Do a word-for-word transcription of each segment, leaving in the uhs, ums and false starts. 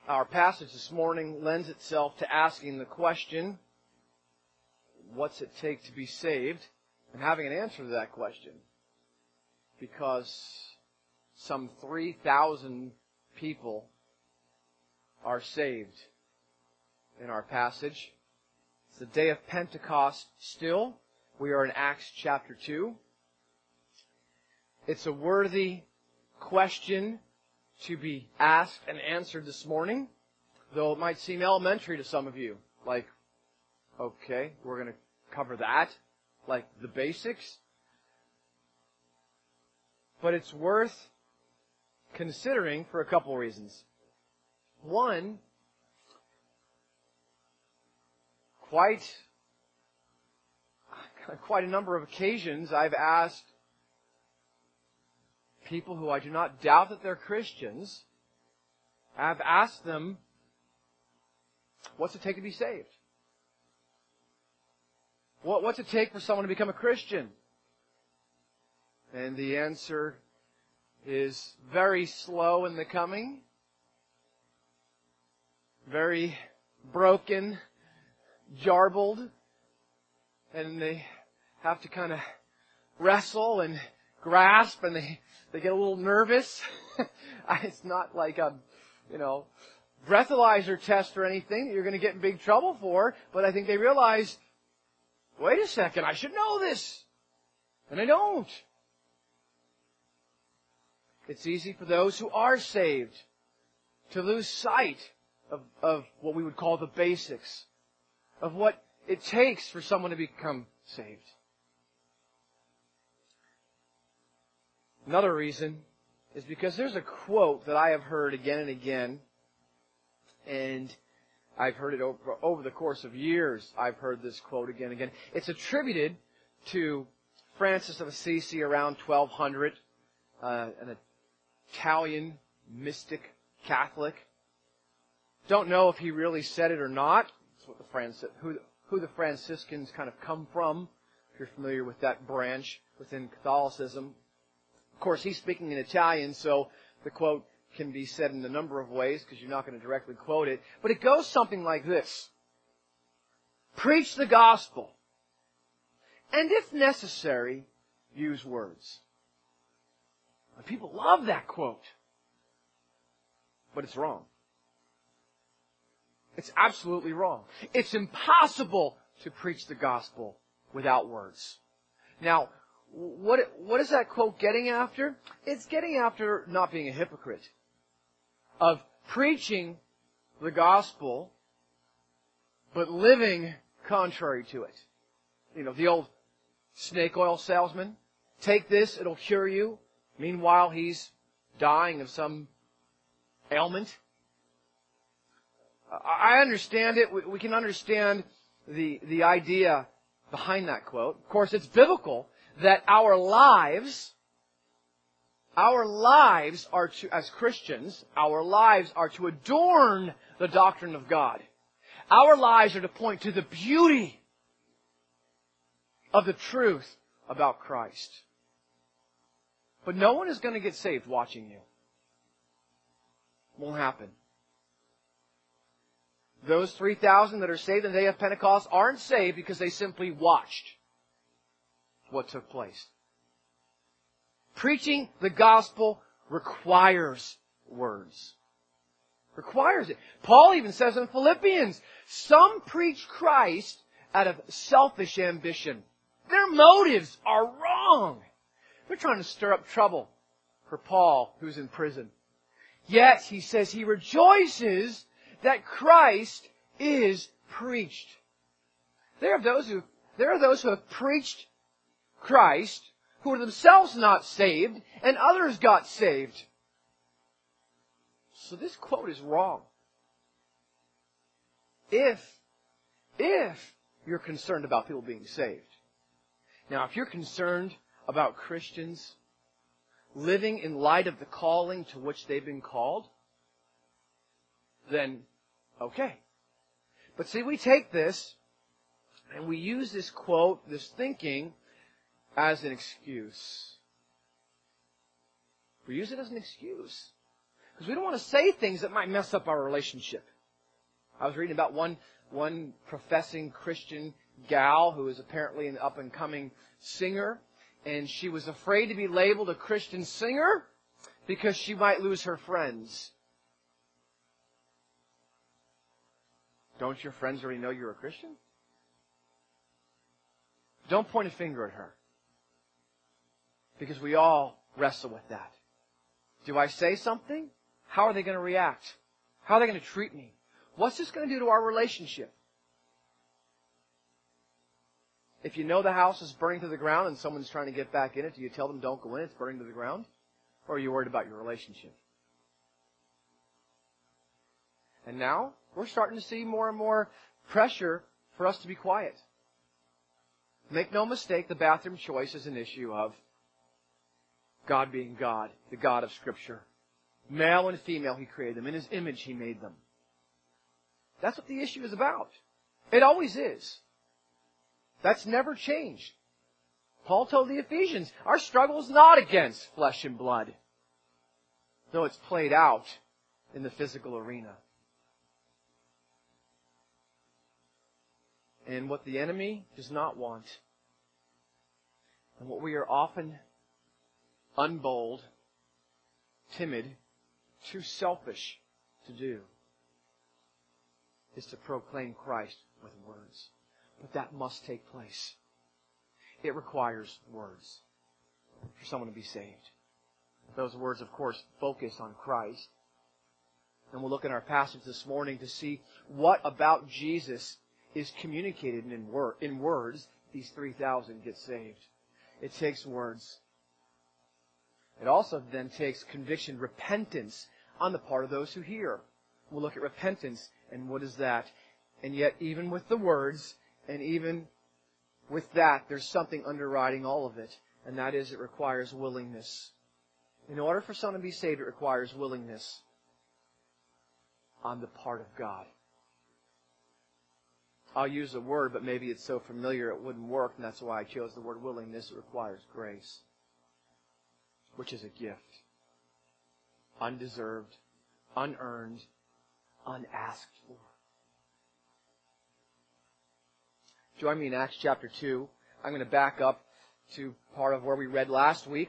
Our passage this morning lends itself to asking the question, what's it take to be saved? And having an answer to that question. Because some three thousand people are saved in our passage. It's the day of Pentecost still. We are in Acts chapter two. It's a worthy question to be asked and answered this morning, though it might seem elementary to some of you. Like, okay, we're going to cover that, like the basics. But it's worth considering for a couple reasons. One, quite, quite a number of occasions I've asked people who I do not doubt that they're Christians, I've asked them, what's it take to be saved? What, what's it take for someone to become a Christian? And the answer is very slow in the coming, very broken, jarbled, and they have to kind of wrestle and grasp, and they, they get a little nervous. It's not like a, you know, breathalyzer test or anything that you're going to get in big trouble for, but I think they realize, wait a second, I should know this. And I don't. It's easy for those who are saved to lose sight of, of what we would call the basics, of what it takes for someone to become saved. Another reason is because there's a quote that I have heard again and again, and I've heard it over, over the course of years. I've heard this quote again and again. It's attributed to Francis of Assisi around twelve hundred, uh, an Italian mystic Catholic. Don't know if he really said it or not. That's what the Francis, who, who the Franciscans kind of come from, if you're familiar with that branch within Catholicism. Of course, he's speaking in Italian, so the quote can be said in a number of ways because you're not going to directly quote it. But it goes something like this. Preach the gospel. And if necessary, use words. And people love that quote. But it's wrong. It's absolutely wrong. It's impossible to preach the gospel without words. Now, What, what is that quote getting after? It's getting after not being a hypocrite. Of preaching the gospel, but living contrary to it. You know, the old snake oil salesman. Take this, it'll cure you. Meanwhile, he's dying of some ailment. I understand it. We can understand the, the idea behind that quote. Of course, it's biblical. That our lives, our lives are to, as Christians, our lives are to adorn the doctrine of God. Our lives are to point to the beauty of the truth about Christ. But no one is going to get saved watching you. Won't happen. Those three thousand that are saved on the day of Pentecost aren't saved because they simply watched what took place. Preaching the gospel requires words. Requires it. Paul even says in Philippians, some preach Christ out of selfish ambition. Their motives are wrong. They're trying to stir up trouble for Paul, who's in prison. Yet, he says he rejoices that Christ is preached. There are those who, there are those who have preached Christ, who are themselves not saved, and others got saved. So this quote is wrong. If, if you're concerned about people being saved. Now, if you're concerned about Christians living in light of the calling to which they've been called, then okay. But see, we take this and we use this quote, this thinking, as an excuse. We use it as an excuse. Because we don't want to say things that might mess up our relationship. I was reading about one, one professing Christian gal who is apparently an up-and-coming singer, and she was afraid to be labeled a Christian singer because she might lose her friends. Don't your friends already know you're a Christian? Don't point a finger at her. Because we all wrestle with that. Do I say something? How are they going to react? How are they going to treat me? What's this going to do to our relationship? If you know the house is burning to the ground and someone's trying to get back in it, do you tell them don't go in, it's burning to the ground? Or are you worried about your relationship? And now, we're starting to see more and more pressure for us to be quiet. Make no mistake, the bathroom choice is an issue of God being God, the God of Scripture. Male and female, He created them. In His image, He made them. That's what the issue is about. It always is. That's never changed. Paul told the Ephesians, our struggle is not against flesh and blood, though it's played out in the physical arena. And what the enemy does not want, and what we are often unbold, timid, too selfish to do, is to proclaim Christ with words. But that must take place. It requires words for someone to be saved. Those words, of course, focus on Christ. And we'll look in our passage this morning to see what about Jesus is communicated in, wor- in words. These three thousand get saved. It takes words. It also then takes conviction, repentance on the part of those who hear. We'll look at repentance and what is that. And yet, even with the words, and even with that, there's something underwriting all of it. And that is, it requires willingness. In order for someone to be saved, it requires willingness on the part of God. I'll use a word, but maybe it's so familiar it wouldn't work, and that's why I chose the word willingness. It requires grace, which is a gift. Undeserved, unearned, unasked for. Join me in Acts chapter two. I'm going to back up to part of where we read last week.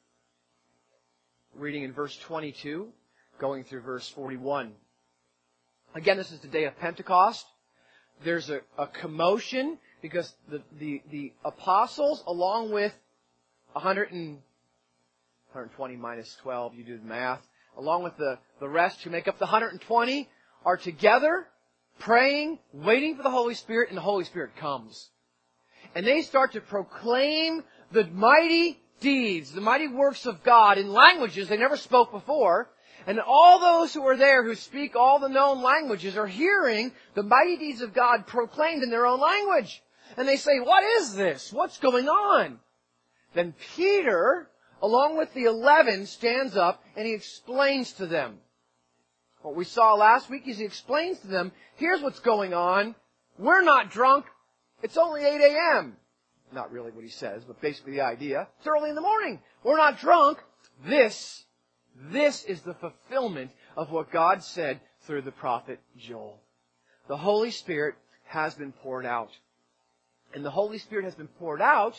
Reading in verse twenty-two, going through verse forty-one. Again, this is the day of Pentecost. There's a, a commotion because the, the, the apostles, along with one hundred and, one hundred twenty minus twelve, you do the math, along with the, the rest who make up the one hundred twenty, are together, praying, waiting for the Holy Spirit, and the Holy Spirit comes. And they start to proclaim the mighty deeds, the mighty works of God in languages they never spoke before. And all those who are there who speak all the known languages are hearing the mighty deeds of God proclaimed in their own language. And they say, what is this? What's going on? Then Peter, along with the eleven, stands up and he explains to them. What we saw last week is he explains to them, here's what's going on. We're not drunk. It's only eight a.m. Not really what he says, but basically the idea. It's early in the morning. We're not drunk. This This is the fulfillment of what God said through the prophet Joel. The Holy Spirit has been poured out. And the Holy Spirit has been poured out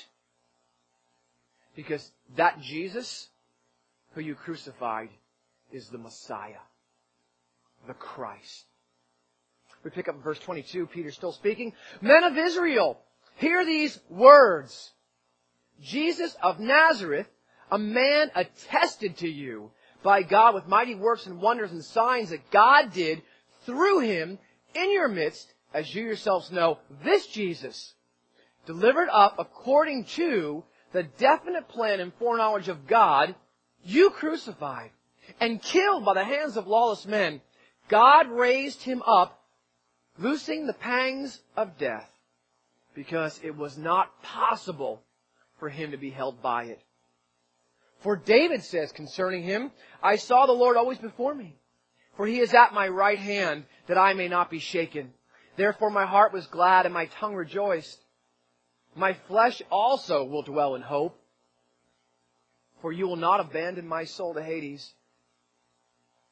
because that Jesus who you crucified is the Messiah, the Christ. We pick up in verse twenty-two, Peter still speaking. Men of Israel, hear these words. Jesus of Nazareth, a man attested to you by God with mighty works and wonders and signs that God did through Him in your midst, as you yourselves know, this Jesus, delivered up according to the definite plan and foreknowledge of God, you crucified and killed by the hands of lawless men. God raised Him up, loosing the pangs of death, because it was not possible for Him to be held by it. For David says concerning Him, I saw the Lord always before me, for He is at my right hand, that I may not be shaken. Therefore my heart was glad and my tongue rejoiced. My flesh also will dwell in hope, for you will not abandon my soul to Hades,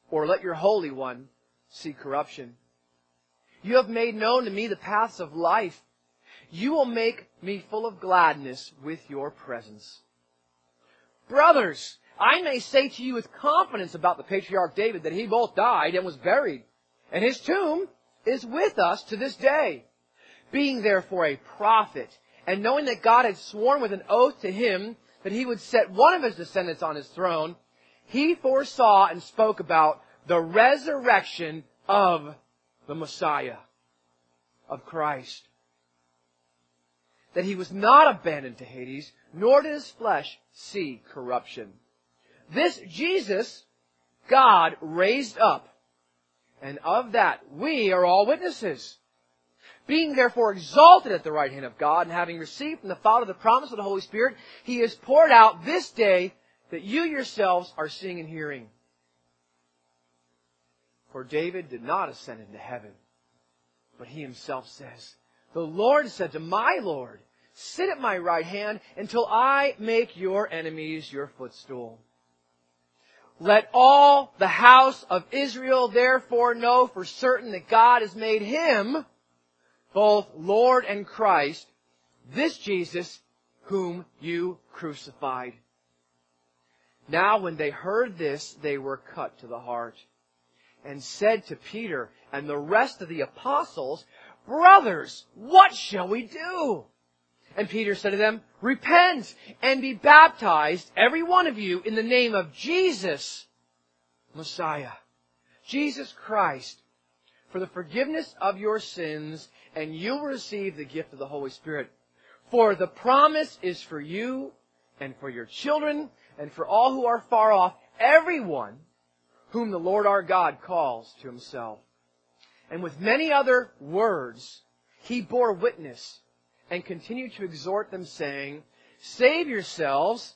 or let your Holy One see corruption. You have made known to me the paths of life. You will make me full of gladness with your presence. Brothers, I may say to you with confidence about the patriarch David that he both died and was buried, and his tomb is with us to this day. Being therefore a prophet, and knowing that God had sworn with an oath to him that he would set one of his descendants on his throne, he foresaw and spoke about the resurrection of the Messiah, of Christ. That he was not abandoned to Hades, nor did his flesh see corruption. This Jesus, God raised up, and of that we are all witnesses. Being therefore exalted at the right hand of God, and having received from the Father the promise of the Holy Spirit, He is poured out this day that you yourselves are seeing and hearing. For David did not ascend into heaven, but he himself says, the Lord said to my Lord, sit at my right hand until I make your enemies your footstool. Let all the house of Israel therefore know for certain that God has made him both Lord and Christ, this Jesus whom you crucified. Now when they heard this, they were cut to the heart, and said to Peter and the rest of the apostles, brothers, what shall we do? And Peter said to them, repent and be baptized, every one of you, in the name of Jesus, Messiah, Jesus Christ, for the forgiveness of your sins, and you will receive the gift of the Holy Spirit. For the promise is for you and for your children and for all who are far off, everyone whom the Lord our God calls to himself. And with many other words, he bore witness and continued to exhort them, saying, save yourselves,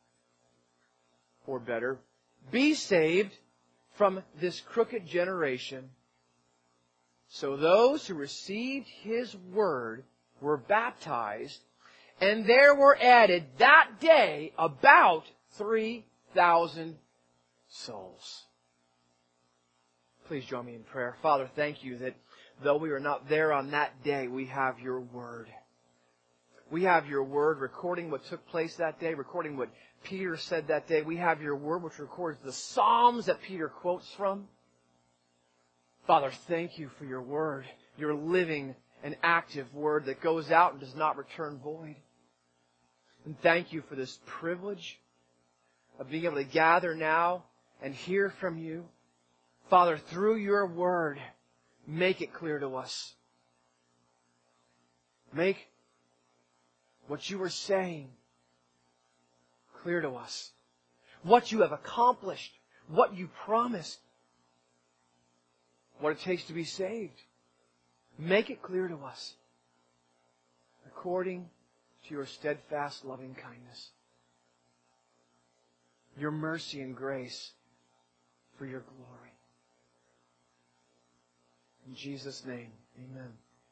or better, be saved from this crooked generation. So those who received his word were baptized, and there were added that day about three thousand souls. Please join me in prayer. Father, thank you that though we were not there on that day, we have your word. We have your word recording what took place that day, recording what Peter said that day. We have your word which records the Psalms that Peter quotes from. Father, thank you for your word, your living and active word that goes out and does not return void. And thank you for this privilege of being able to gather now and hear from you. Father, through your word, make it clear to us. Make what you were saying clear to us. What you have accomplished, what you promised, what it takes to be saved. Make it clear to us according to your steadfast loving kindness, your mercy and grace for your glory. In Jesus' name, amen.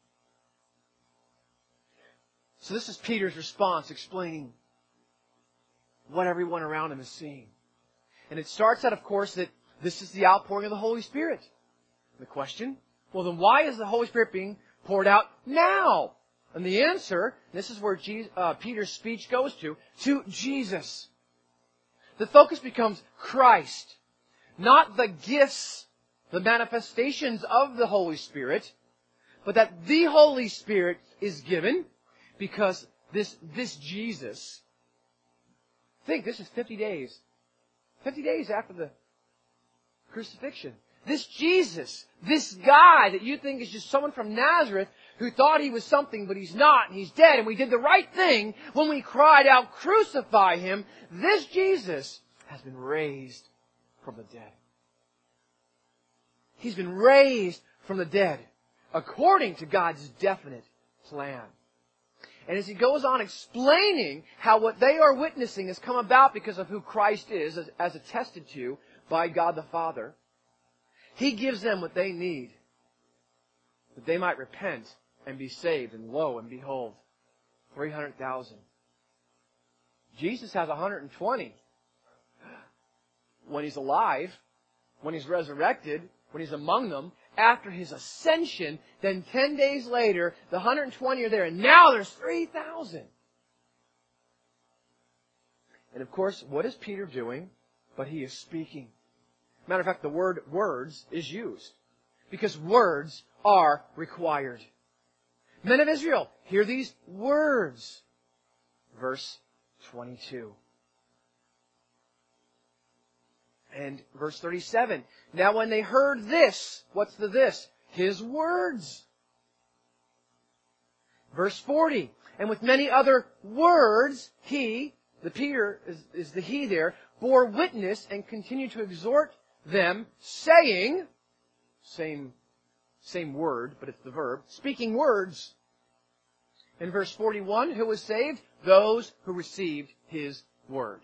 So this is Peter's response, explaining what everyone around him is seeing. And it starts out, of course, that this is the outpouring of the Holy Spirit. The question, well then why is the Holy Spirit being poured out now? And the answer, this is where Jesus, uh, Peter's speech goes to, to Jesus. The focus becomes Christ, not the gifts, the manifestations of the Holy Spirit, but that the Holy Spirit is given because this, this Jesus, think this is fifty days. fifty days after the crucifixion. This Jesus, this guy that you think is just someone from Nazareth who thought he was something but he's not and he's dead and we did the right thing when we cried out, crucify him. This Jesus has been raised from the dead. He's been raised from the dead according to God's definite plan. And as he goes on explaining how what they are witnessing has come about because of who Christ is, as, as attested to by God the Father, he gives them what they need, that they might repent and be saved. And lo and behold, three hundred thousand. Jesus has one hundred twenty when he's alive. when He's resurrected, when He's among them, after His ascension, then ten days later, the one hundred twenty are there, and now there's three thousand. And of course, what is Peter doing? But he is speaking. Matter of fact, the word words is used, because words are required. Men of Israel, hear these words. Verse twenty-two. And verse thirty-seven. Now when they heard this, what's the this? His words. Verse forty. And with many other words, he, the Peter is, is the he there, bore witness and continued to exhort them, saying, same, same word, but it's the verb, speaking words. In verse forty-one, who was saved? Those who received His word.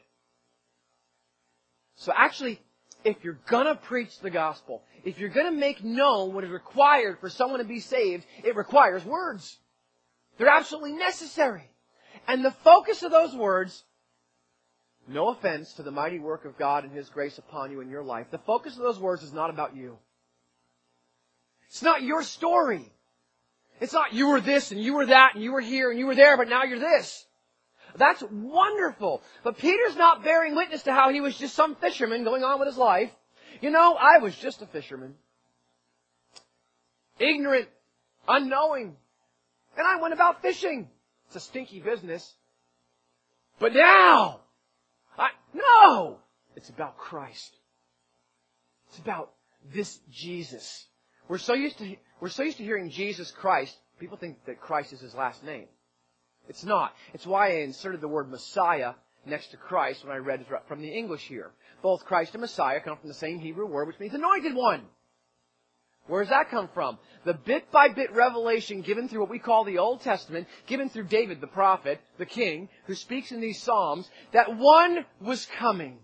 So actually, if you're gonna preach the gospel, if you're gonna make known what is required for someone to be saved, it requires words. They're absolutely necessary. And the focus of those words, no offense to the mighty work of God and His grace upon you in your life, the focus of those words is not about you. It's not your story. It's not you were this and you were that and you were here and you were there, but now you're this. That's wonderful. But Peter's not bearing witness to how he was just some fisherman going on with his life. You know, I was just a fisherman. Ignorant, unknowing. And I went about fishing. It's a stinky business. But now, I, no! It's about Christ. It's about this Jesus. We're so used to, we're so used to hearing Jesus Christ, people think that Christ is His last name. It's not. It's why I inserted the word Messiah next to Christ when I read from the English here. Both Christ and Messiah come from the same Hebrew word, which means anointed one. Where does that come from? The bit-by-bit revelation given through what we call the Old Testament, given through David the prophet, the king, who speaks in these Psalms, that one was coming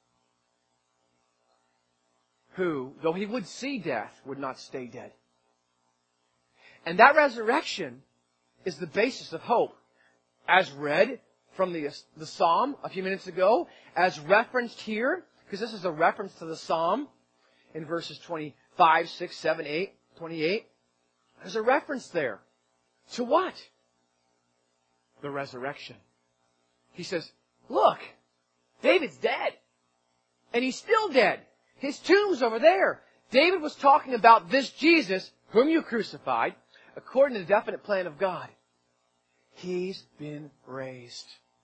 who, though he would see death, would not stay dead. And that resurrection is the basis of hope. As read from the, the Psalm a few minutes ago, as referenced here, because this is a reference to the Psalm in verses twenty-five, six, seven, eight, twenty-eight. There's a reference there. To what? The resurrection. He says, look, David's dead. And he's still dead. His tomb's over there. David was talking about this Jesus, whom you crucified, according to the definite plan of God. He's been raised.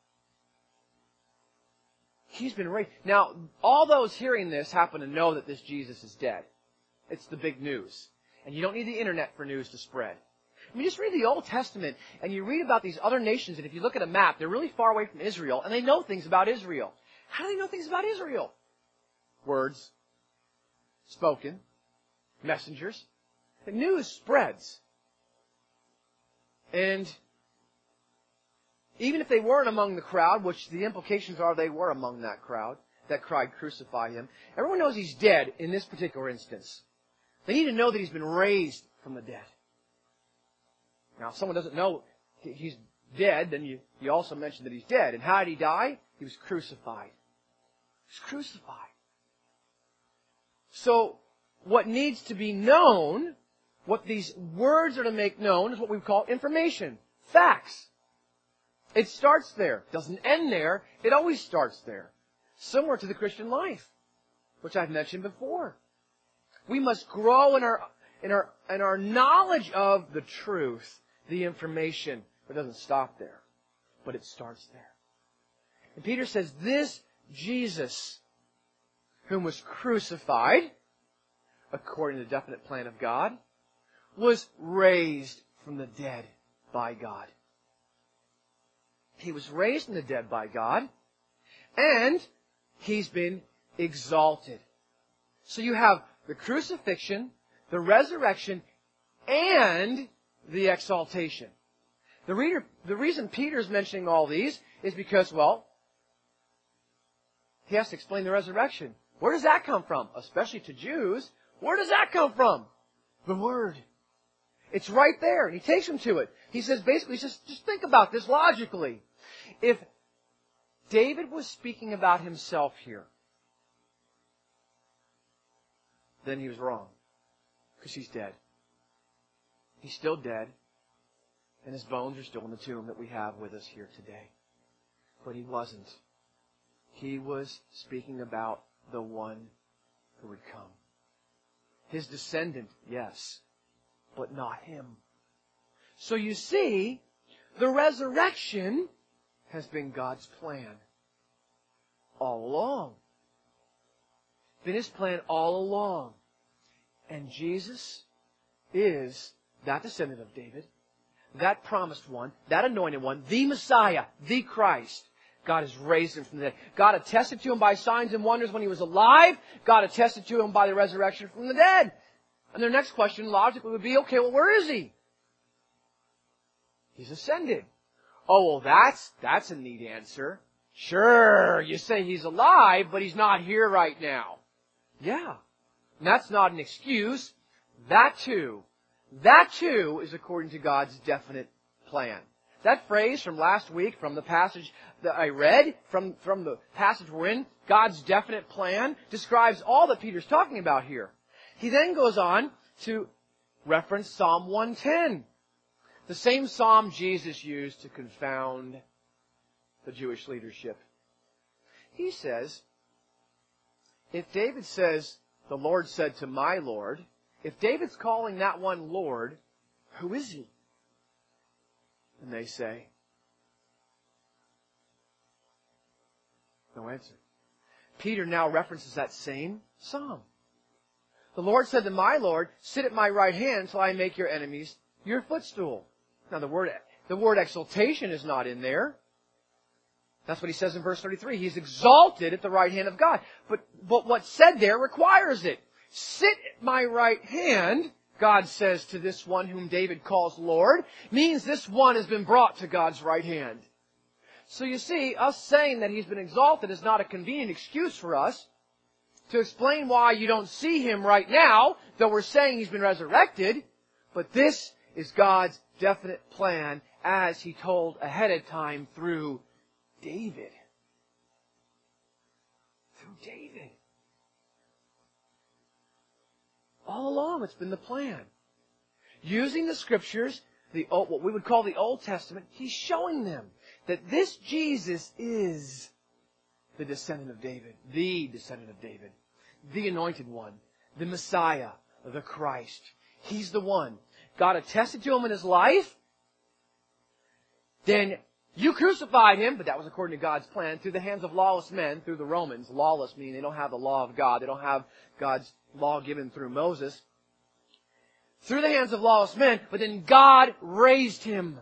He's been raised. Now, all those hearing this happen to know that this Jesus is dead. It's the big news. And you don't need the internet for news to spread. I mean, just read the Old Testament and you read about these other nations, and if you look at a map, they're really far away from Israel, and they know things about Israel. How do they know things about Israel? Words. Spoken. Messengers. The news spreads. And even if they weren't among the crowd, which the implications are they were among that crowd that cried, crucify Him, everyone knows He's dead in this particular instance. They need to know that He's been raised from the dead. Now, if someone doesn't know He's dead, then you, you also mention that He's dead. And how did He die? He was crucified. He was crucified. So, what needs to be known, what these words are to make known, is what we call information. Facts. It starts there. It doesn't end there. It always starts there. Similar to the Christian life, which I've mentioned before. We must grow in our, in our, in our knowledge of the truth, the information. It doesn't stop there, but it starts there. And Peter says, this Jesus, whom was crucified, according to the definite plan of God, was raised from the dead by God. He was raised from the dead by God, and He's been exalted. So you have the crucifixion, the resurrection, and the exaltation. The, reader, the reason Peter's mentioning all these is because, well, he has to explain the resurrection. Where does that come from? Especially to Jews. Where does that come from? The Word. It's right there. And he takes them to it. He says, basically, just, just think about this logically. If David was speaking about himself here, then he was wrong. Because he's dead. He's still dead. And his bones are still in the tomb that we have with us here today. But he wasn't. He was speaking about the one who would come. His descendant, yes, but not him. So you see, the resurrection has been God's plan all along. Been His plan all along. And Jesus is that descendant of David, that promised one, that anointed one, the Messiah, the Christ. God has raised Him from the dead. God attested to Him by signs and wonders when He was alive. God attested to Him by the resurrection from the dead. And their next question logically would be, okay, well, where is He? He's ascended. Oh, well, that's, that's a neat answer. Sure, you say He's alive, but He's not here right now. Yeah. And that's not an excuse. That too, that too is according to God's definite plan. That phrase from last week, from the passage that I read, from, from the passage we're in, God's definite plan, describes all that Peter's talking about here. He then goes on to reference Psalm one ten. The same psalm Jesus used to confound the Jewish leadership. He says, if David says, the Lord said to my Lord, if David's calling that one Lord, who is He? And they say, no answer. Peter now references that same psalm. The Lord said to my Lord, sit at my right hand until I make your enemies your footstool. Now the word, the word exaltation is not in there. That's what he says in verse thirty-three. He's exalted at the right hand of God. But, but what's said there requires it. Sit at my right hand, God says to this one whom David calls Lord, means this one has been brought to God's right hand. So you see, us saying that He's been exalted is not a convenient excuse for us to explain why you don't see Him right now, though we're saying He's been resurrected. But this is God's definite plan as He told ahead of time through David. Through David. All along it's been the plan. Using the Scriptures, the old, what we would call the Old Testament, He's showing them that this Jesus is the descendant of David, the descendant of David, the anointed one, the Messiah, the Christ. He's the one. God attested to Him in His life. Then you crucified Him, but that was according to God's plan, through the hands of lawless men, through the Romans. Lawless meaning they don't have the law of God. They don't have God's law given through Moses. Through the hands of lawless men, but then God raised Him.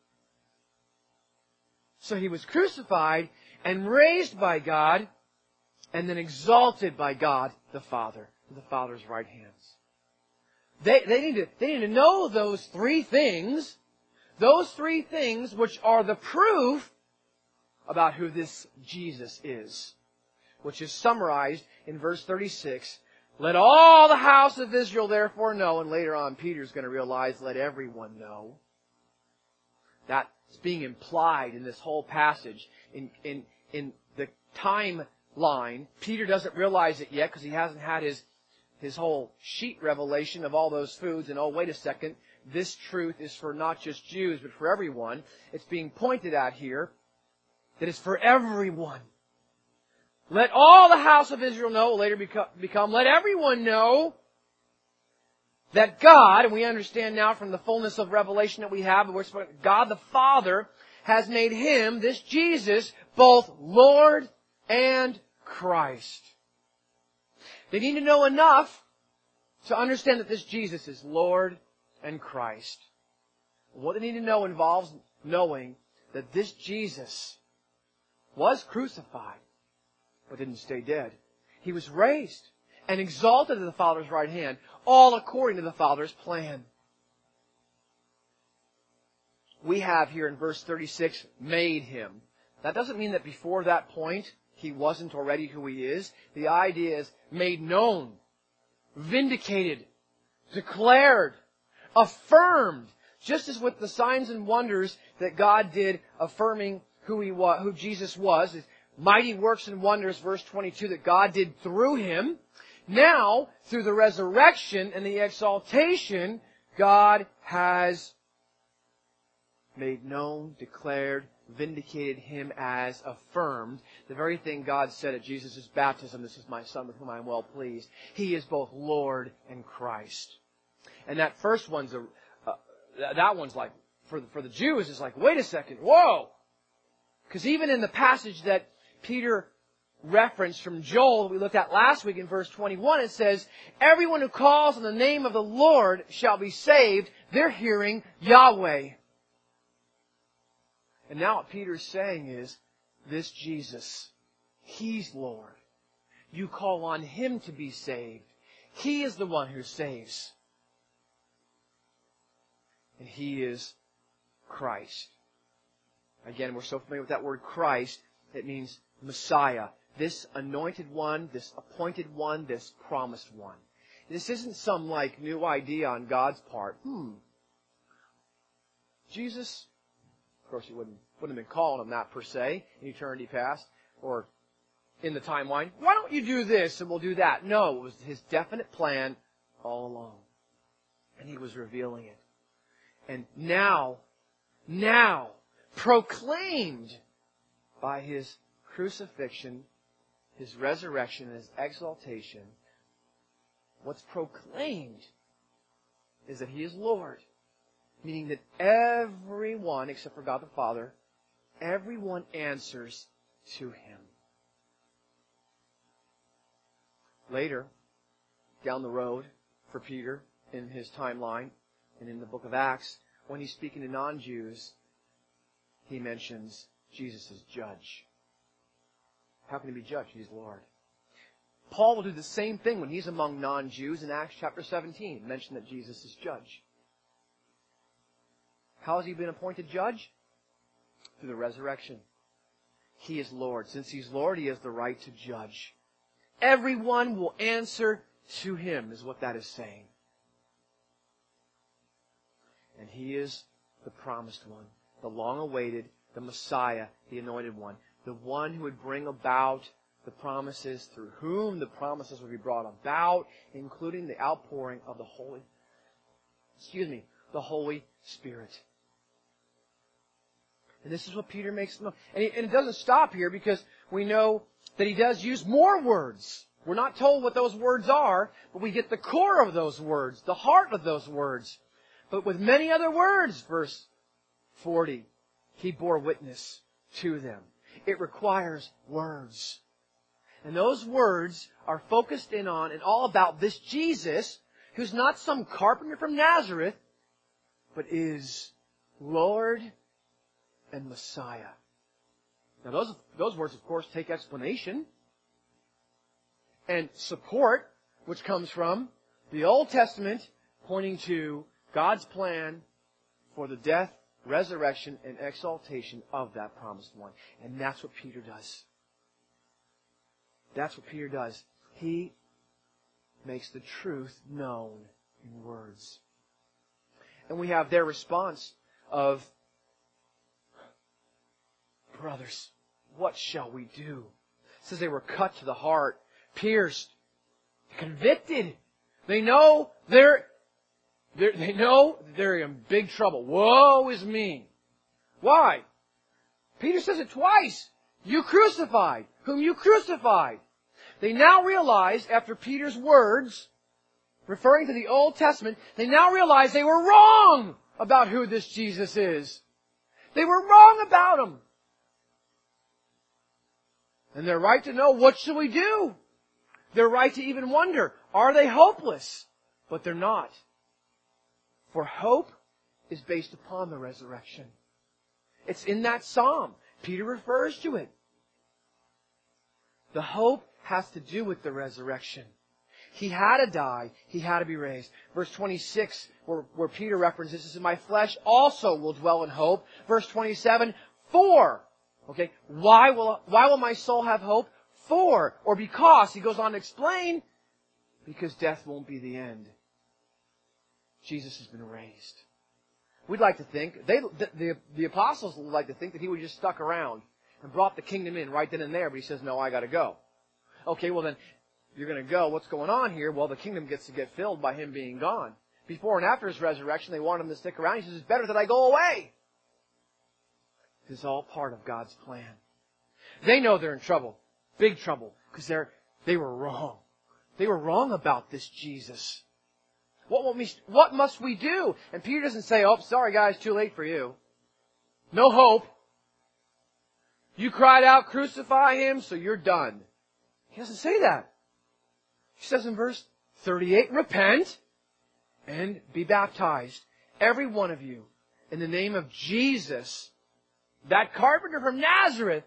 So He was crucified and raised by God and then exalted by God the Father, to the Father's right hands. They, they, need to, they need to know those three things, those three things which are the proof about who this Jesus is, which is summarized in verse thirty-six. Let all the house of Israel therefore know, and later on Peter's going to realize, let everyone know. That's being implied in this whole passage. In, in, in the timeline, Peter doesn't realize it yet because he hasn't had his, his whole sheet revelation of all those foods. And oh, wait a second, this truth is for not just Jews, but for everyone. It's being pointed at here that it's for everyone. Let all the house of Israel know, will later become, let everyone know that God, and we understand now from the fullness of revelation that we have, God the Father has made Him, this Jesus, both Lord and Christ. They need to know enough to understand that this Jesus is Lord and Christ. What they need to know involves knowing that this Jesus was crucified, but didn't stay dead. He was raised and exalted to the Father's right hand, all according to the Father's plan. We have here in verse thirty-six, made Him. That doesn't mean that before that point He wasn't already who He is. The idea is made known, vindicated, declared, affirmed, just as with the signs and wonders that God did affirming who He was, who Jesus was. Mighty works and wonders, verse twenty-two, that God did through Him. Now, through the resurrection and the exaltation, God has made known, declared, vindicated Him as affirmed. The very thing God said at Jesus' baptism, "This is my Son with whom I am well pleased." He is both Lord and Christ. And that first one's a, uh, that one's like, for the, for the Jews, is like, wait a second, whoa! Because even in the passage that Peter referenced from Joel that we looked at last week in verse twenty-one, it says, "Everyone who calls on the name of the Lord shall be saved." They're hearing Yahweh. And now what Peter's saying is, this Jesus, He's Lord. You call on Him to be saved. He is the one who saves. And He is Christ. Again, we're so familiar with that word Christ. It means Messiah. This anointed one, this appointed one, this promised one. This isn't some like new idea on God's part. Hmm. Jesus, of course, He wouldn't, wouldn't have been calling Him that per se in eternity past or in the timeline. Why don't you do this and we'll do that? No, it was His definite plan all along. And He was revealing it. And now, now, proclaimed by His crucifixion, His resurrection, and His exaltation, what's proclaimed is that He is Lord. Meaning that everyone, except for God the Father, everyone answers to Him. Later, down the road, for Peter, in his timeline, and in the book of Acts, when he's speaking to non-Jews, he mentions Jesus as judge. How can He be judge? He's Lord. Paul will do the same thing when he's among non-Jews in Acts chapter seventeen. Mention that Jesus is judge. How has He been appointed judge? Through the resurrection. He is Lord. Since He's Lord, He has the right to judge. Everyone will answer to Him, is what that is saying. And He is the promised one, the long-awaited, the Messiah, the anointed one, the one who would bring about the promises, through whom the promises would be brought about, including the outpouring of the Holy, excuse me, the Holy Spirit. And this is what Peter makes known. And, he, and it doesn't stop here, because we know that he does use more words. We're not told what those words are, but we get the core of those words, the heart of those words. But with many other words, verse forty, he bore witness to them. It requires words. And those words are focused in on and all about this Jesus, who's not some carpenter from Nazareth, but is Lord and Messiah. Now those, those words, of course, take explanation and support, which comes from the Old Testament, pointing to God's plan for the death, resurrection, and exaltation of that promised one. And that's what Peter does. That's what Peter does. He makes the truth known in words. And we have their response of, brothers, what shall we do? It says they were cut to the heart, pierced, convicted. They know they're, they're they know they're in big trouble. Woe is me. Why? Peter says it twice. You crucified, whom you crucified. They now realize, after Peter's words, referring to the Old Testament, they now realize they were wrong about who this Jesus is. They were wrong about Him. And they're right to know, what shall we do? They're right to even wonder, are they hopeless? But they're not. For hope is based upon the resurrection. It's in that psalm. Peter refers to it. The hope has to do with the resurrection. He had to die. He had to be raised. Verse twenty-six, where, where Peter references, this is, my flesh also will dwell in hope. Verse twenty-seven, for. Okay, why will, why will my soul have hope? For, or because, he goes on to explain, because death won't be the end. Jesus has been raised. We'd like to think, they, the, the, the apostles would like to think that He would just stuck around and brought the kingdom in right then and there, but He says, no, I gotta go. Okay, well then, you're going to go. What's going on here? Well, the kingdom gets to get filled by Him being gone. Before and after His resurrection, they want Him to stick around. He says, it's better that I go away. This is all part of God's plan. They know they're in trouble. Big trouble. Because they're, they were wrong. They were wrong about this Jesus. What, will we, what must we do? And Peter doesn't say, oh, sorry guys, too late for you. No hope. You cried out, crucify Him, so you're done. He doesn't say that. He says in verse thirty-eight, repent and be baptized, every one of you, in the name of Jesus, that carpenter from Nazareth,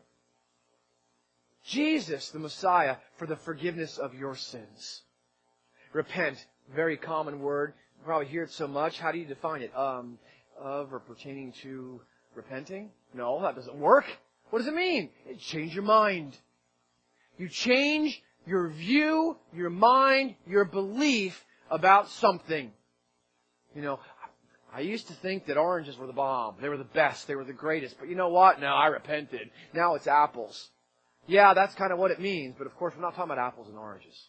Jesus, the Messiah, for the forgiveness of your sins. Repent, very common word. You probably hear it so much. How do you define it? Um, of or pertaining to repenting? No, that doesn't work. What does it mean? It change your mind. You change your view, your mind, your belief about something. You know, I used to think that oranges were the bomb. They were the best. They were the greatest. But you know what? No, I repented. Now it's apples. Yeah, that's kind of what it means. But of course, we're not talking about apples and oranges.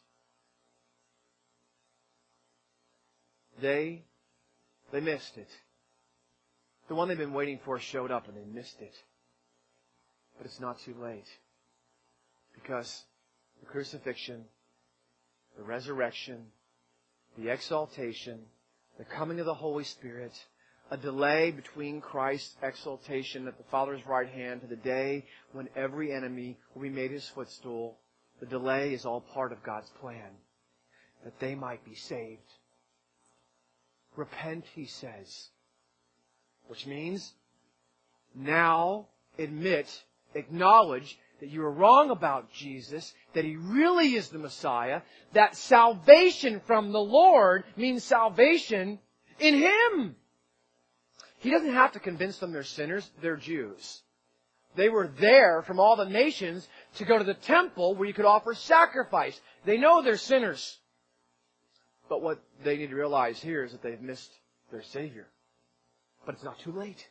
They, they missed it. The one they've been waiting for showed up and they missed it. But it's not too late. Because the crucifixion, the resurrection, the exaltation, the coming of the Holy Spirit, a delay between Christ's exaltation at the Father's right hand to the day when every enemy will be made His footstool. The delay is all part of God's plan, that they might be saved. Repent, He says. Which means, now admit, acknowledge that you are wrong about Jesus, that He really is the Messiah, that salvation from the Lord means salvation in Him. He doesn't have to convince them they're sinners, they're Jews. They were there from all the nations to go to the temple where you could offer sacrifice. They know they're sinners. But what they need to realize here is that they've missed their Savior. But it's not too late.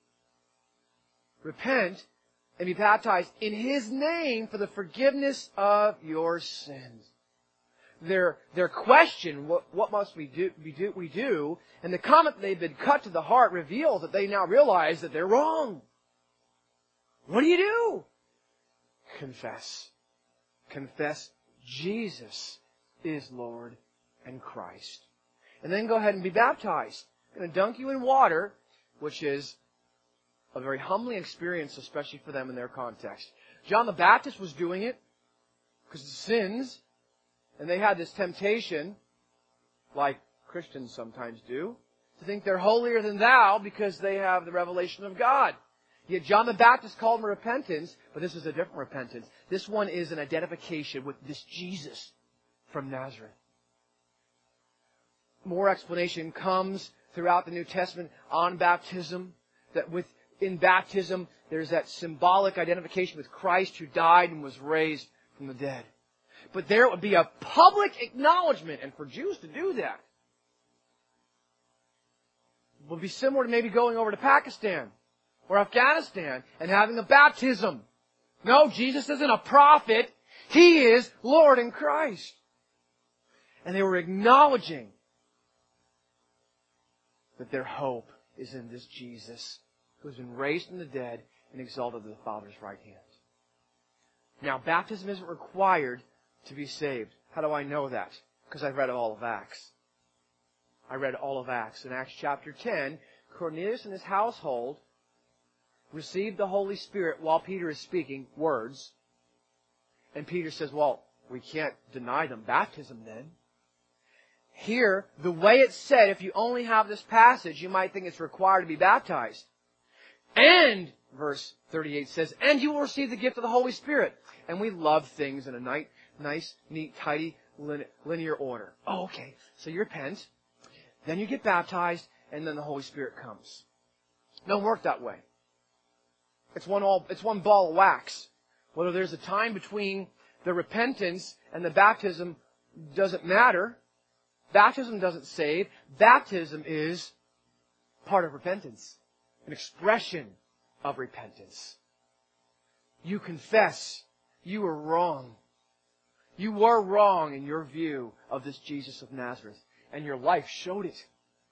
Repent and be baptized in His name for the forgiveness of your sins. Their, their question, what, what must we do, we do, we do, and the comment they've been cut to the heart reveals that they now realize that they're wrong. What do you do? Confess. Confess Jesus is Lord and Christ. And then go ahead and be baptized. I'm going to dunk you in water, which is a very humbling experience, especially for them in their context. John the Baptist was doing it because of sins, and they had this temptation, like Christians sometimes do, to think they're holier than thou because they have the revelation of God. Yet John the Baptist called them repentance, but this is a different repentance. This one is an identification with this Jesus from Nazareth. More explanation comes throughout the New Testament on baptism, that with in baptism there's that symbolic identification with Christ who died and was raised from the dead. But there would be a public acknowledgement, and for Jews to do that would be similar to maybe going over to Pakistan or Afghanistan and having a baptism. No, Jesus isn't a prophet. He is Lord in Christ. And they were acknowledging that their hope is in this Jesus who has been raised from the dead and exalted to the Father's right hand. Now, baptism isn't required to be saved. How do I know that? Because I've read all of Acts. I read all of Acts. In Acts chapter ten, Cornelius and his household received the Holy Spirit while Peter is speaking words. And Peter says, well, we can't deny them baptism then. Here, the way it's said, if you only have this passage, you might think it's required to be baptized. And, verse thirty-eight says, and you will receive the gift of the Holy Spirit. And we love things in a nice, nice neat, tidy, linear order. Oh, okay. So you repent, then you get baptized, and then the Holy Spirit comes. It doesn't work that way. It's one all, it's one ball of wax. Whether there's a time between the repentance and the baptism doesn't matter. Baptism doesn't save. Baptism is part of repentance. An expression of repentance. You confess you were wrong. You were wrong in your view of this Jesus of Nazareth, and your life showed it.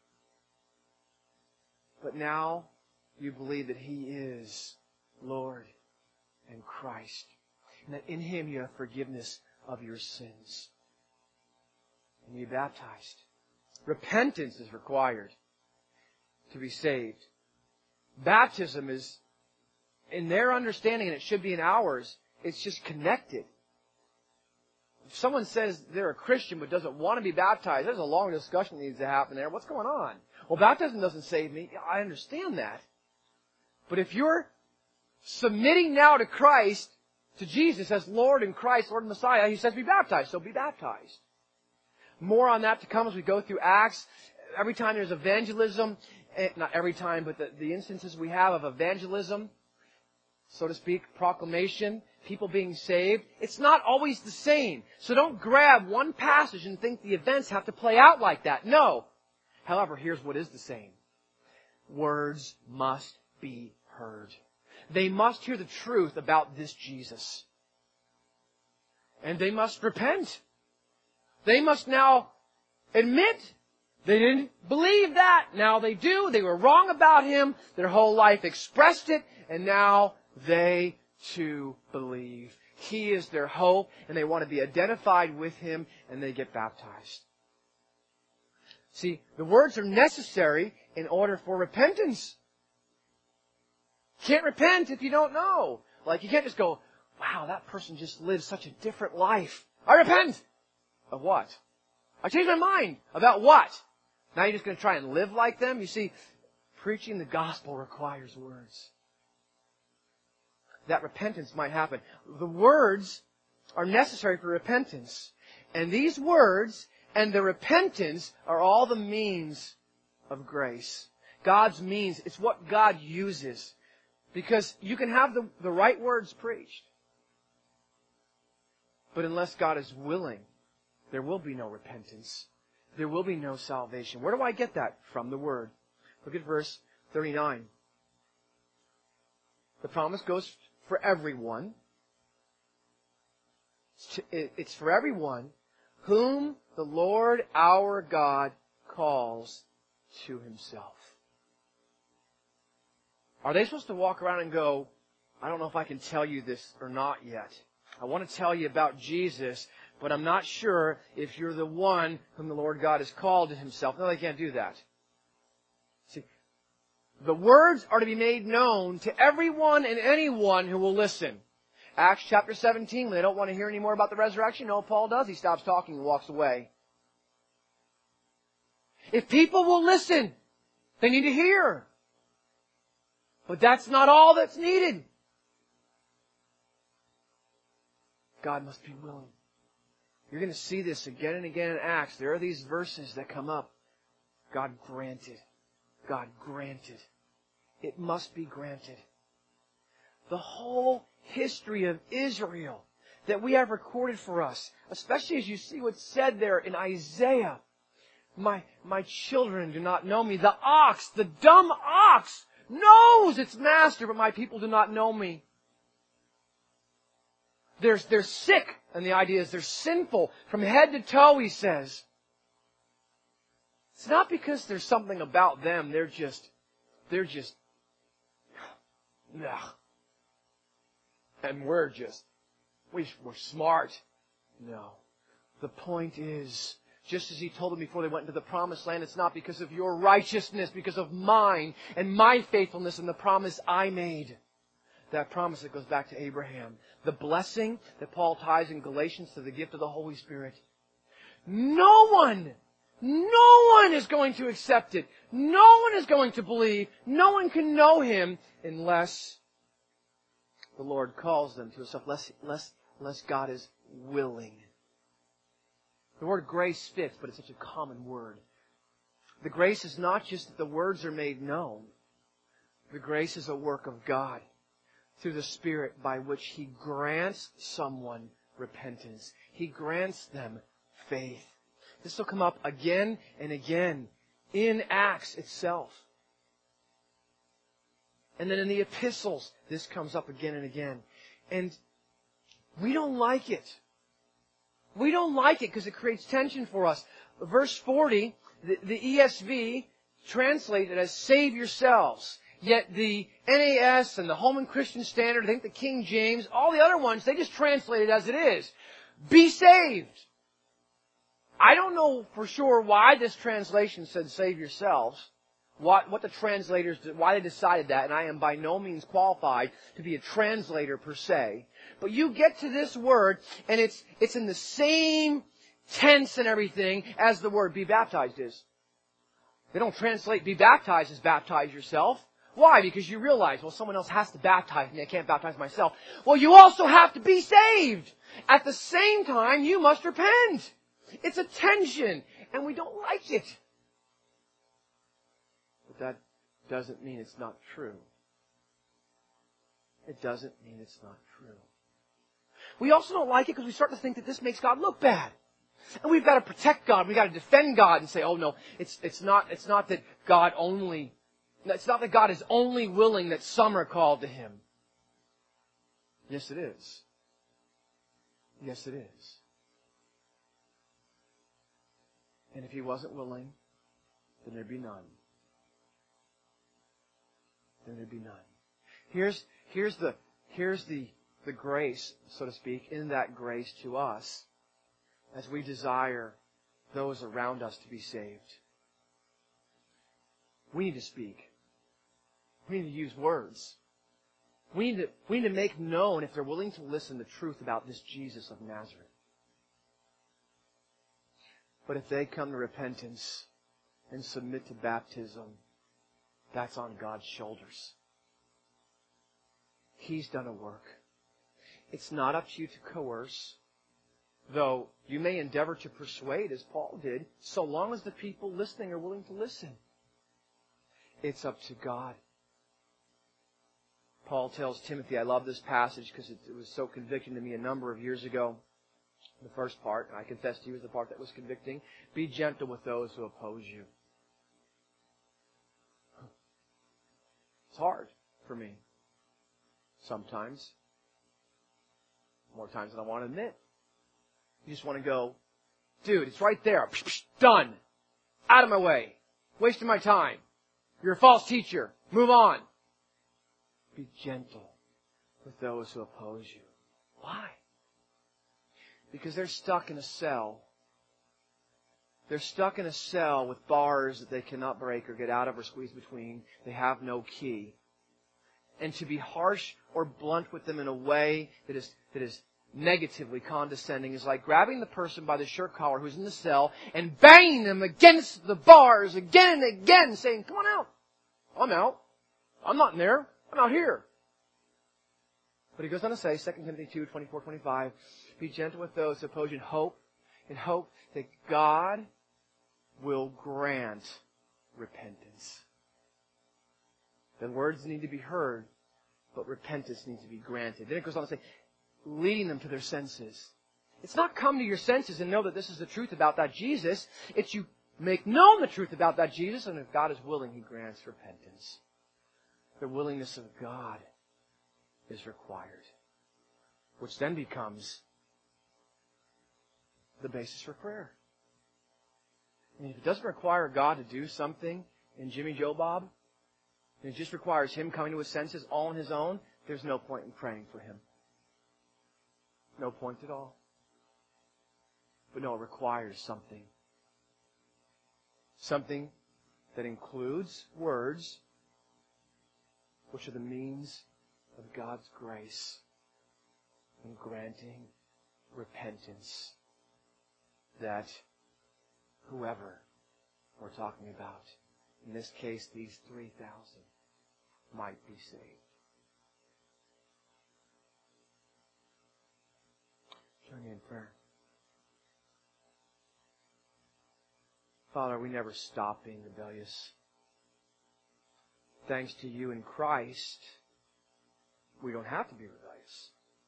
But now you believe that He is Lord and Christ, and that in Him you have forgiveness of your sins. And you baptized. Repentance is required to be saved. Baptism is, in their understanding, and it should be in ours, it's just connected. If someone says they're a Christian but doesn't want to be baptized, there's a long discussion that needs to happen there. What's going on? Well, baptism doesn't save me. I understand that. But if you're submitting now to Christ, to Jesus as Lord and Christ, Lord and Messiah, He says be baptized, so be baptized. More on that to come as we go through Acts. Every time there's evangelism, not every time, but the, the instances we have of evangelism, so to speak, proclamation, people being saved, it's not always the same. So don't grab one passage and think the events have to play out like that. No. However, here's what is the same. Words must be heard. They must hear the truth about this Jesus. And they must repent. They must now admit they didn't believe that. Now they do. They were wrong about Him. Their whole life expressed it. And now they too believe. He is their hope. And they want to be identified with Him. And they get baptized. See, the words are necessary in order for repentance. You can't repent if you don't know. Like, you can't just go, wow, that person just lives such a different life. I repent! Of what? I changed my mind. About what? Now you're just going to try and live like them? You see, preaching the gospel requires words. That repentance might happen. The words are necessary for repentance. And these words and the repentance are all the means of grace. God's means. It's what God uses. Because you can have the, the right words preached. But unless God is willing, there will be no repentance. There will be no salvation. Where do I get that? From the Word. Look at verse thirty-nine. The promise goes for everyone. It's for everyone whom the Lord our God calls to Himself. Are they supposed to walk around and go, I don't know if I can tell you this or not yet. I want to tell you about Jesus, but I'm not sure if you're the one whom the Lord God has called to Himself. No, they can't do that. See, the words are to be made known to everyone and anyone who will listen. Acts chapter seventeen, when they don't want to hear any more about the resurrection, no, Paul does. He stops talking and walks away. If people will listen, they need to hear. But that's not all that's needed. God must be willing. You're going to see this again and again in Acts. There are these verses that come up. God granted. God granted. It must be granted. The whole history of Israel that we have recorded for us, especially as you see what's said there in Isaiah. My, my children do not know me. The ox, the dumb ox, knows its master, but my people do not know me. They're, they're sick, and the idea is they're sinful from head to toe, he says. It's not because there's something about them. They're just, they're just, ugh. And we're just, we, we're smart. No. The point is, just as He told them before they went into the promised land, it's not because of your righteousness, because of mine and my faithfulness and the promise I made. That promise that goes back to Abraham. The blessing that Paul ties in Galatians to the gift of the Holy Spirit. No one, no one is going to accept it. No one is going to believe. No one can know Him unless the Lord calls them to Himself, unless, unless, unless God is willing. The word grace fits, but it's such a common word. The grace is not just that the words are made known. The grace is a work of God through the Spirit by which He grants someone repentance. He grants them faith. This will come up again and again in Acts itself. And then in the epistles, this comes up again and again. And we don't like it. We don't like it because it creates tension for us. Verse forty, the, the E S V translates it as save yourselves. Yet the N A S and the Holman Christian Standard, I think the King James, all the other ones, they just translate it as it is. Be saved. I don't know for sure why this translation said save yourselves. What, what the translators, why they decided that, and I am by no means qualified to be a translator per se. But you get to this word, and it's, it's in the same tense and everything as the word be baptized is. They don't translate be baptized as baptize yourself. Why? Because you realize, well, someone else has to baptize me. I can't baptize myself. Well, you also have to be saved. At the same time, you must repent. It's a tension, and we don't like it. But that doesn't mean it's not true. It doesn't mean it's not true. We also don't like it because we start to think that this makes God look bad. And we've got to protect God. We've got to defend God and say, oh no, it's, it's not, it's not that God only, it's not that God is only willing that some are called to Him. Yes, it is. Yes, it is. And if He wasn't willing, then there'd be none. Then there'd be none. Here's, here's the, here's the, the grace, so to speak, in that grace to us as we desire those around us to be saved. We need to speak. We need to use words. We need to, we need to make known, if they're willing to listen, the truth about this Jesus of Nazareth. But if they come to repentance and submit to baptism, that's on God's shoulders. He's done a work. It's not up to you to coerce, though you may endeavor to persuade, as Paul did, so long as the people listening are willing to listen. It's up to God. Paul tells Timothy, I love this passage because it, it was so convicting to me a number of years ago. The first part, and I confess to you, is the part that was convicting. Be gentle with those who oppose you. It's hard for me. Sometimes. More times than I want to admit. You just want to go, dude, it's right there. Psh, psh, done. Out of my way. Wasting my time. You're a false teacher. Move on. Be gentle with those who oppose you. Why? Because they're stuck in a cell. They're stuck in a cell with bars that they cannot break or get out of or squeeze between. They have no key. And to be harsh or blunt with them in a way that is, that is negatively condescending is like grabbing the person by the shirt collar who's in the cell and banging them against the bars again and again, saying, come on out. I'm out. I'm not in there. I'm out here. But he goes on to say, Second Timothy two, twenty-four, twenty-five, be gentle with those who oppose you in hope, in hope that God will grant repentance. The words need to be heard, but repentance needs to be granted. Then it goes on to say, leading them to their senses. It's not come to your senses and know that this is the truth about that Jesus. It's you make known the truth about that Jesus, and if God is willing, He grants repentance. The willingness of God is required, which then becomes the basis for prayer. I mean, if it doesn't require God to do something in Jimmy Joe Bob, and it just requires Him coming to His senses all on His own, there's no point in praying for Him. No point at all. But no, it requires something. Something that includes words, which are the means of God's grace in granting repentance that whoever we're talking about, in this case these three thousand, might be saved. Join me in prayer. Father, we never stop being rebellious. Thanks to You in Christ, we don't have to be rebellious.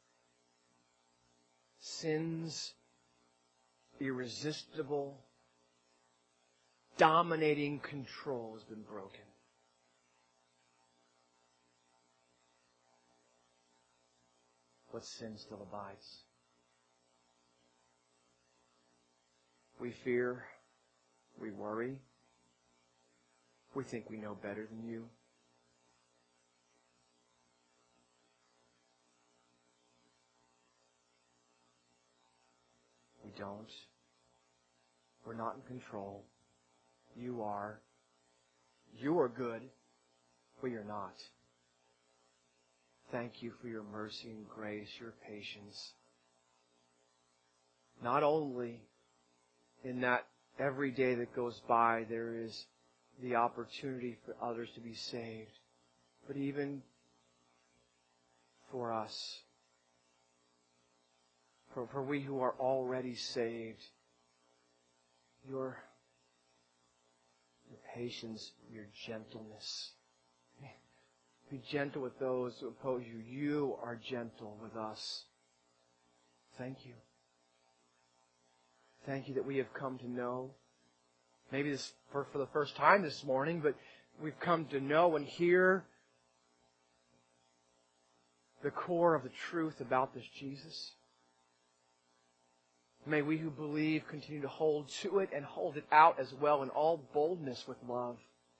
Sin's irresistible, dominating control has been broken. But sin still abides. We fear. We worry. We think we know better than you. We don't. We're not in control. You are. You are good. We are not. Thank you for your mercy and grace, your patience. Not only in that every day that goes by there is the opportunity for others to be saved, but even for us, for, for we who are already saved, your, your patience, your gentleness. Be gentle with those who oppose you. You are gentle with us. Thank you. Thank you that we have come to know, maybe this for, for the first time this morning, but we've come to know and hear the core of the truth about this Jesus. May we who believe continue to hold to it and hold it out as well in all boldness with love.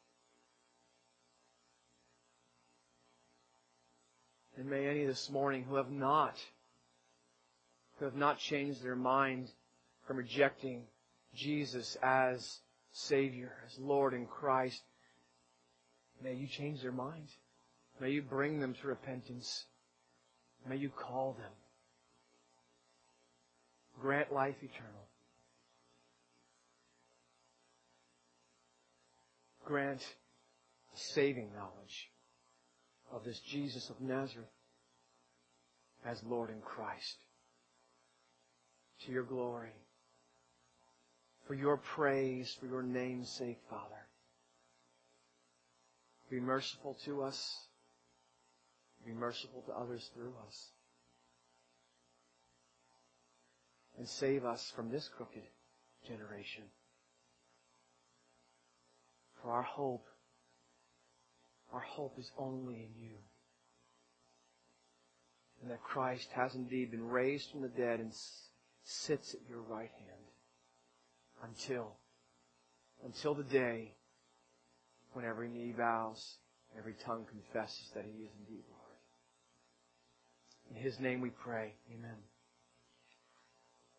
And may any this morning who have not, who have not changed their mind from rejecting Jesus as Savior, as Lord and Christ, may you change their mind. May you bring them to repentance. May you call them. Grant life eternal. Grant saving knowledge of this Jesus of Nazareth as Lord and Christ. To your glory. For your praise, for your name's sake, Father. Be merciful to us. Be merciful to others through us. And save us from this crooked generation. For our hope, our hope is only in you. And that Christ has indeed been raised from the dead and sits at your right hand. Until, until the day when every knee bows, every tongue confesses that He is indeed Lord. In His name we pray. Amen.